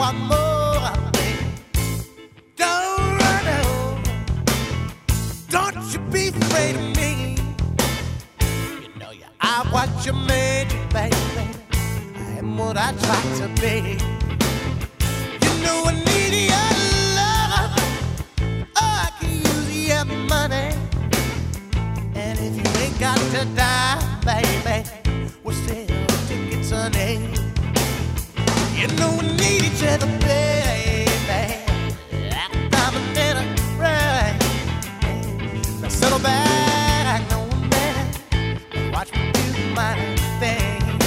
want more of me. Don't run out. Don't you be afraid of me. You know I'm what you made me, baby. I am what I try to be. You know I need your love. Oh, I can use your money. And if you ain't got to die, baby, we'll sell tickets, honey. You know we need each other, baby. Diamond in a ring. Now settle back, no man. Watch me do my thing.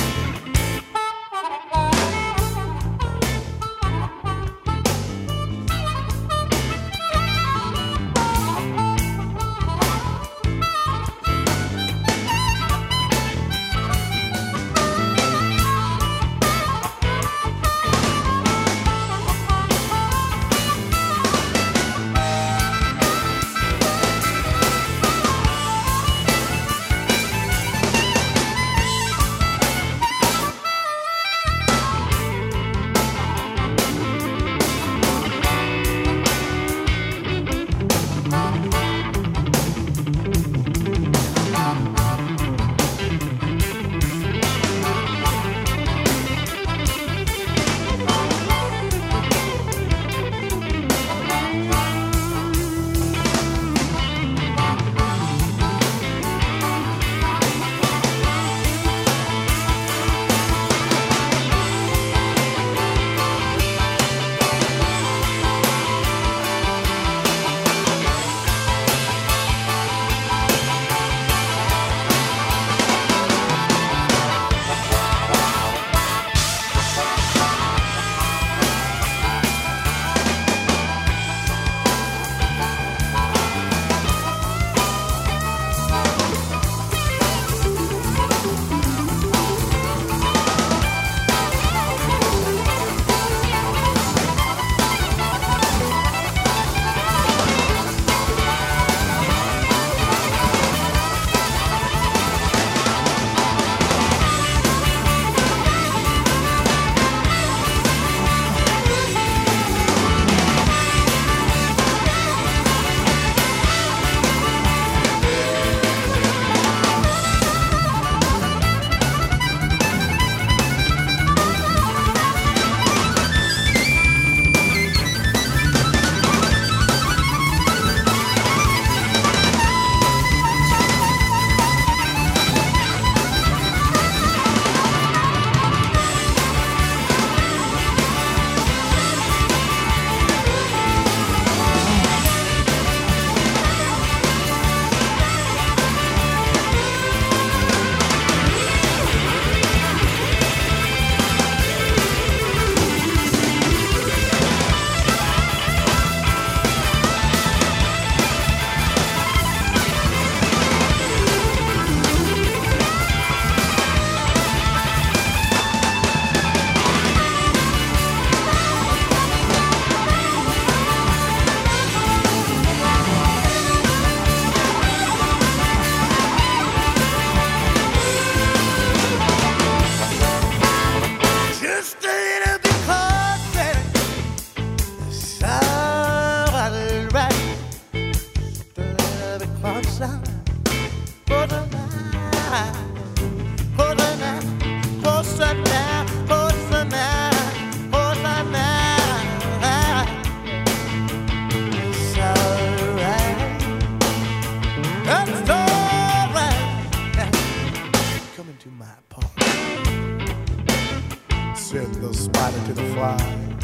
Send the spider to the fly.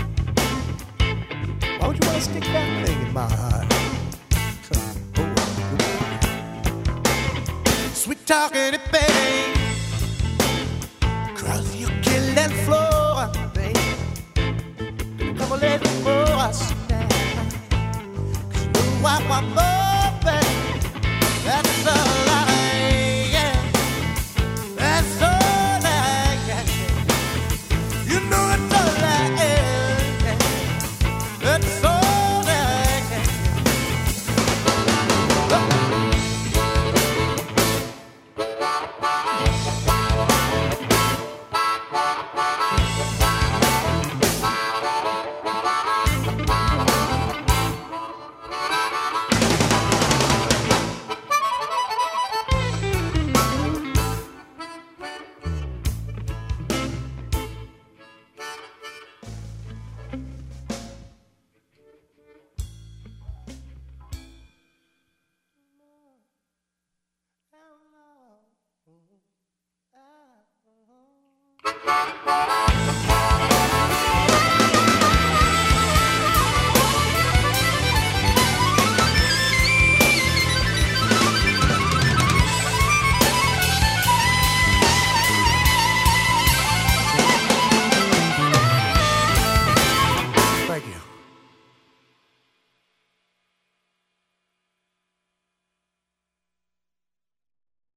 Why would you want to stick that thing in my eye? Sweet talking it, baby. Cross your killing floor, baby. Come on, let me for us now. 'Cause you know I want more.